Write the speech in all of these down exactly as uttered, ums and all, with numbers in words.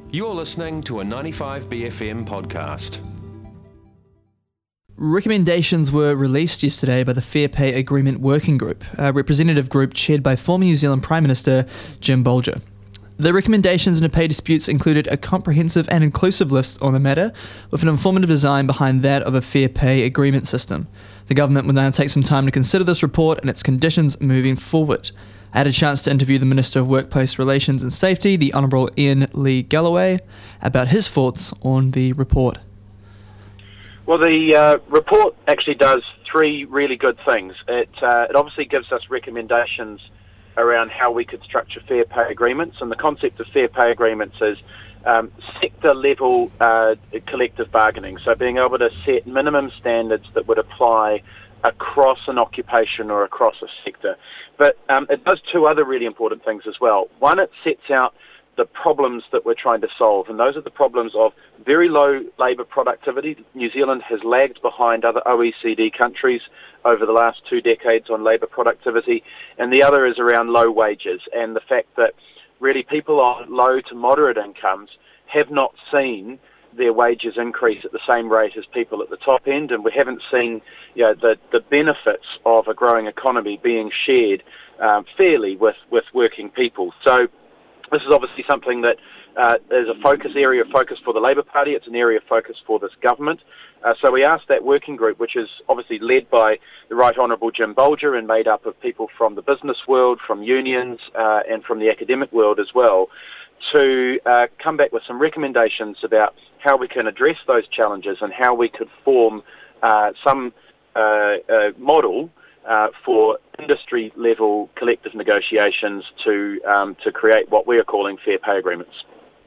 You're listening to a ninety-five B F M podcast. Recommendations were released yesterday by the Fair Pay Agreement Working Group, a representative group chaired by former New Zealand Prime Minister Jim Bolger. The recommendations into pay disputes included a comprehensive and inclusive list on the matter, with an informative design behind that of a fair pay agreement system. The government will now take some time to consider this report and its conditions moving forward. I had a chance to interview the Minister of Workplace Relations and Safety, the Honourable Ian Lee Galloway, about his thoughts on the report. Well, the uh, report actually does three really good things. It, uh, it obviously gives us recommendations around how we could structure fair pay agreements, and the concept of fair pay agreements is um, sector-level uh, collective bargaining, so being able to set minimum standards that would apply across an occupation or across a sector. But um, it does two other really important things as well. One, it sets out the problems that we're trying to solve, and those are the problems of very low labour productivity. New Zealand has lagged behind other O E C D countries over the last two decades on labour productivity, and the other is around low wages and the fact that really people on low to moderate incomes have not seen their wages increase at the same rate as people at the top end, and we haven't seen you know, the, the benefits of a growing economy being shared um, fairly with, with working people. So this is obviously something that uh, is a focus area of focus for the Labour Party. It's an area of focus for this government. Uh, so we asked that working group, which is obviously led by the Right Honourable Jim Bolger and made up of people from the business world, from unions uh, and from the academic world as well, to uh, come back with some recommendations about how we can address those challenges and how we could form uh, some uh, uh, model uh, for industry-level collective negotiations to um, to create what we are calling fair pay agreements.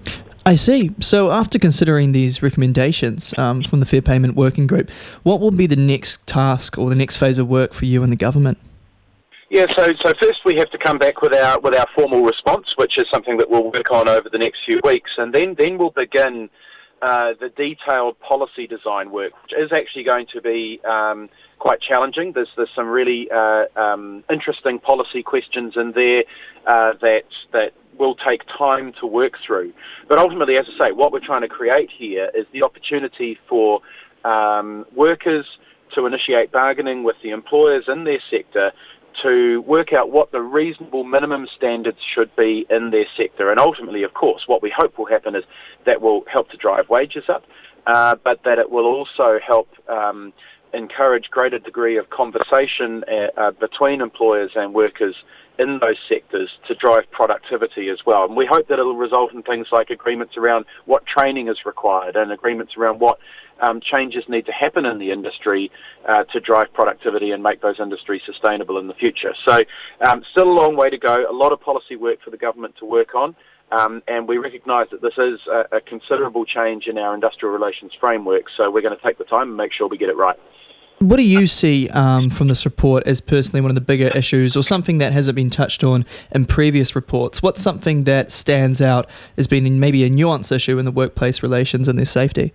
I see. So after considering these recommendations um, from the Fair Payment Working Group, what will be the next task or the next phase of work for you and the government? Yeah, so so first we have to come back with our with our formal response, which is something that we'll work on over the next few weeks, and then then we'll begin uh, the detailed policy design work, which is actually going to be um, quite challenging. There's there's some really uh, um, interesting policy questions in there uh, that that will take time to work through. But ultimately, as I say, what we're trying to create here is the opportunity for um, workers to initiate bargaining with the employers in their sector to work out what the reasonable minimum standards should be in their sector. And ultimately, of course, what we hope will happen is that will help to drive wages up, uh, but that it will also help um, encourage greater degree of conversation uh, uh, between employers and workers in those sectors to drive productivity as well. And we hope that it will result in things like agreements around what training is required and agreements around what um, changes need to happen in the industry uh, to drive productivity and make those industries sustainable in the future. So um, still a long way to go, a lot of policy work for the government to work on, um, and we recognise that this is a, a considerable change in our industrial relations framework, so we're going to take the time and make sure we get it right. What do you see um, from this report as personally one of the bigger issues, or something that hasn't been touched on in previous reports? What's something that stands out as being maybe a nuanced issue in the workplace relations and their safety?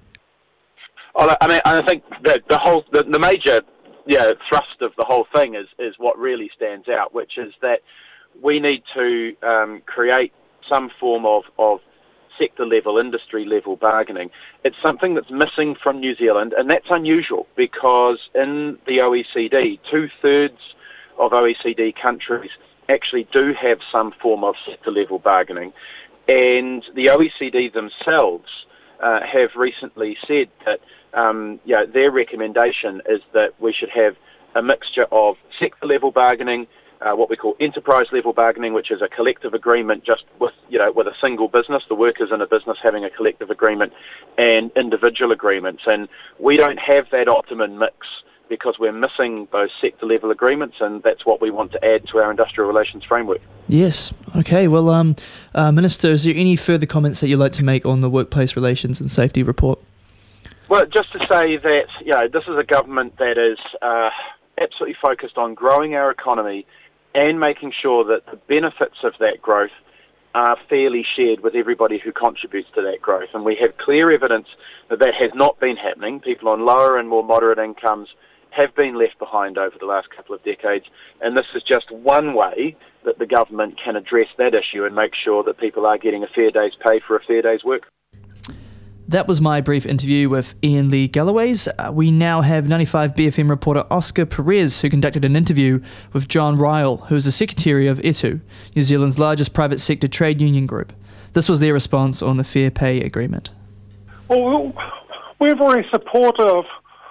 Oh, I mean, I think that the whole, the, the major, yeah, thrust of the whole thing is is what really stands out, which is that we need to um, create some form of of sector-level, industry-level bargaining. It's something that's missing from New Zealand, and that's unusual because in the O E C D, two-thirds of O E C D countries actually do have some form of sector-level bargaining, and the O E C D themselves uh, have recently said that um, you know, their recommendation is that we should have a mixture of sector-level bargaining, Uh, what we call enterprise level bargaining, which is a collective agreement just with, you know, with a single business, the workers in a business having a collective agreement, and individual agreements. And we don't have that optimum mix because we're missing those sector level agreements, and that's what we want to add to our industrial relations framework. Yes. Okay. Well, um, uh, Minister, is there any further comments that you'd like to make on the Workplace Relations and Safety report? Well, just to say that, you know, this is a government that is uh, absolutely focused on growing our economy and making sure that the benefits of that growth are fairly shared with everybody who contributes to that growth. And we have clear evidence that that has not been happening. People on lower and more moderate incomes have been left behind over the last couple of decades, and this is just one way that the government can address that issue and make sure that people are getting a fair day's pay for a fair day's work. That was my brief interview with Ian Lee Galloways. Uh, we now have ninety-five B F M reporter Oscar Perez, who conducted an interview with John Ryle, who is the secretary of E T U, New Zealand's largest private sector trade union group. This was their response on the Fair Pay Agreement. Well, we're very supportive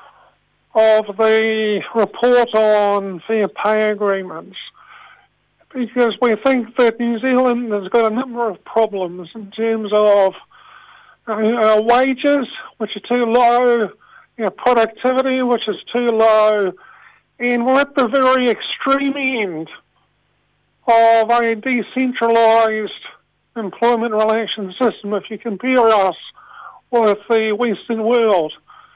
of the report on fair pay agreements, because we think that New Zealand has got a number of problems in terms of uh, wages, which are too low, you know, productivity, which is too low, and we're at the very extreme end of a decentralised employment relations system if you compare us with the Western world.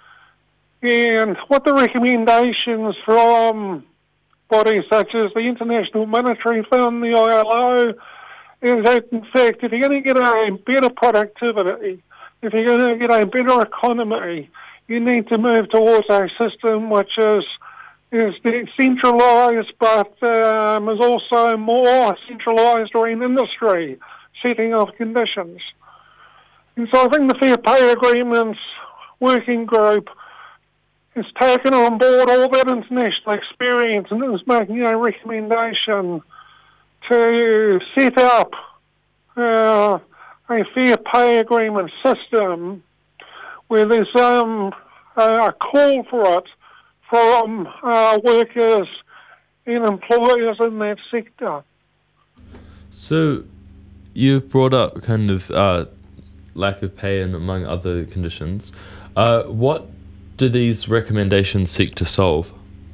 And what the recommendations from bodies such as the International Monetary Fund, the I L O, is that in fact if you're going to get a better productivity, if you're going to get a better economy, you need to move towards a system which is is decentralised but um, is also more centralised around industry, setting of conditions. And so I think the Fair Pay Agreements Working Group has taken on board all that international experience and is making a recommendation to set up uh, a fair pay agreement system where there's um, a call for it from uh, workers and employers in that sector. So you brought up kind of uh, lack of pay and among other conditions. Uh, what do these recommendations seek to solve?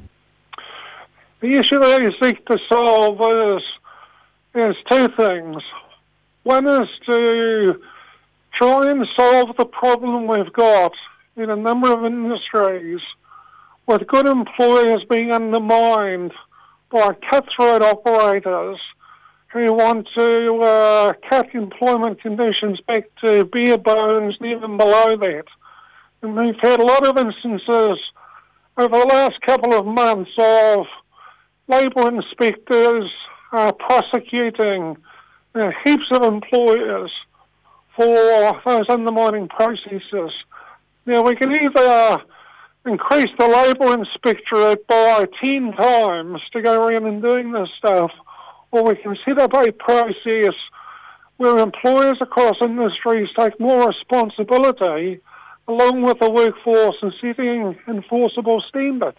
The issue they seek to solve is, is two things. One is to try and solve the problem we've got in a number of industries with good employers being undermined by cutthroat operators who want to uh, cut employment conditions back to bare bones and even below that. And we've had a lot of instances over the last couple of months of labour inspectors uh, prosecuting uh, heaps of employers for those undermining processes. Now, we can either increase the labour inspectorate by ten times to go around and doing this stuff, or we can set up a process where employers across industries take more responsibility along with the workforce and setting enforceable standards.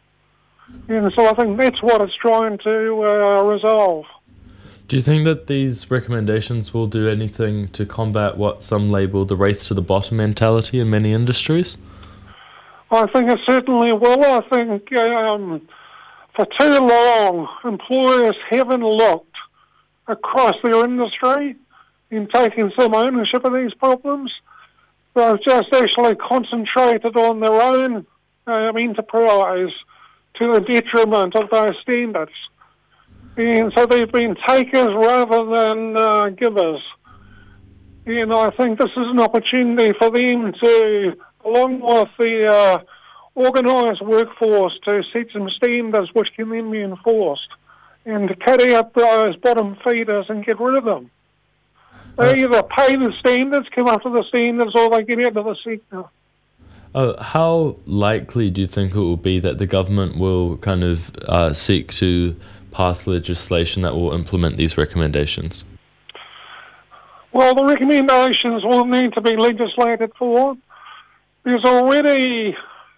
And so I think that's what it's trying to uh, resolve. Do you think that these recommendations will do anything to combat what some label the race to the bottom mentality in many industries? I think it certainly will. I think um, for too long, employers haven't looked across their industry in taking some ownership of these problems. They've just actually concentrated on their own um, enterprise to the detriment of those standards. And so they've been takers rather than uh, givers. And I think this is an opportunity for them to, along with the uh, organised workforce, to set some standards which can then be enforced and to cut out those bottom feeders and get rid of them. They either pay the standards, come up to the standards, or they get out of the sector. Uh, how likely do you think it will be that the government will kind of uh, seek to pass legislation that will implement these recommendations? Well, the recommendations will need to be legislated for. There's already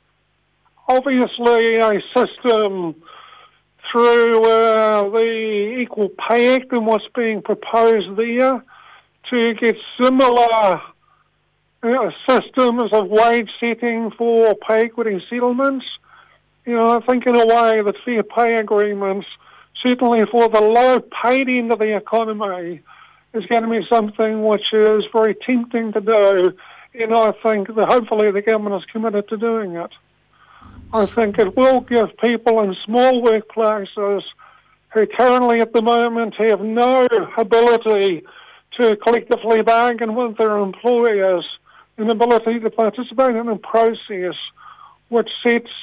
obviously a system through uh, the Equal Pay Act and what's being proposed there to get similar uh, systems of wage setting for pay equity settlements. You know, I think in a way that fair pay agreements, certainly for the low paid end of the economy, is going to be something which is very tempting to do, and I think that hopefully the government is committed to doing it. I think it will give people in small workplaces who currently at the moment have no ability to collectively bargain with their employers an ability to participate in a process which sets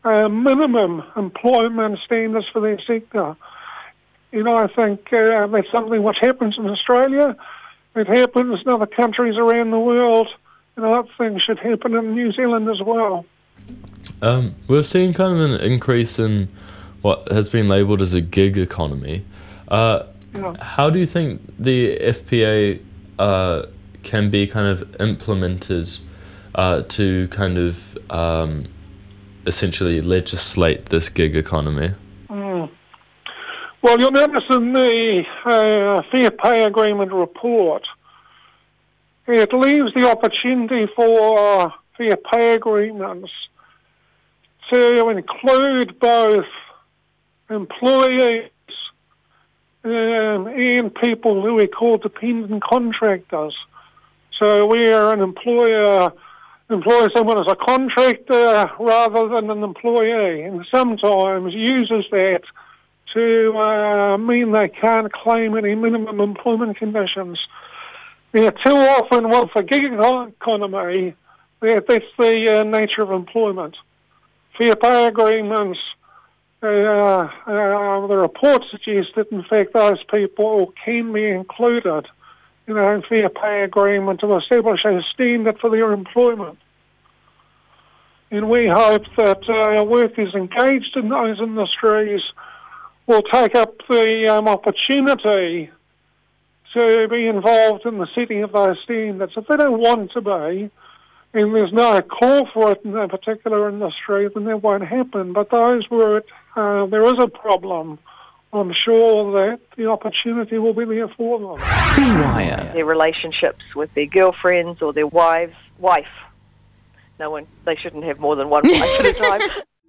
uh, minimum employment standards for their sector. You know, I think uh, that's something which happens in Australia. It happens in other countries around the world. And I think should happen in New Zealand as well. Um, we've seen kind of an increase in what has been labelled as a gig economy. Uh, yeah. How do you think the F P A uh, can be kind of implemented uh, to kind of um, essentially legislate this gig economy? Mm. Well, you'll notice in the uh, Fair Pay Agreement report, it leaves the opportunity for fair pay agreements to include both employees um, and people who we call dependent contractors. So where an employer employs someone as a contractor rather than an employee, and sometimes uses that to uh, mean they can't claim any minimum employment conditions. Yeah, too often with the gig economy, that, that's the uh, nature of employment. Fair pay agreements, uh, uh, the report suggests that in fact those people can be included in a fair pay agreement to establish a standard for their employment. And we hope that uh, workers engaged in those industries will take up the um, opportunity to be involved in the setting of those standards. If they don't want to be, and there's no call for it in a particular industry, then that won't happen. But those where it, uh, there is a problem, I'm sure that the opportunity will be there for them. Their relationships with their girlfriends or their wives, wife. No one, they shouldn't have more than one wife at a time.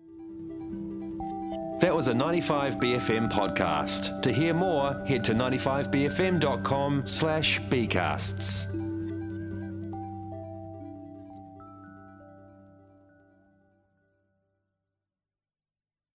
That was a ninety-five B F M podcast. To hear more, head to ninety-five b f m dot com slash bcasts.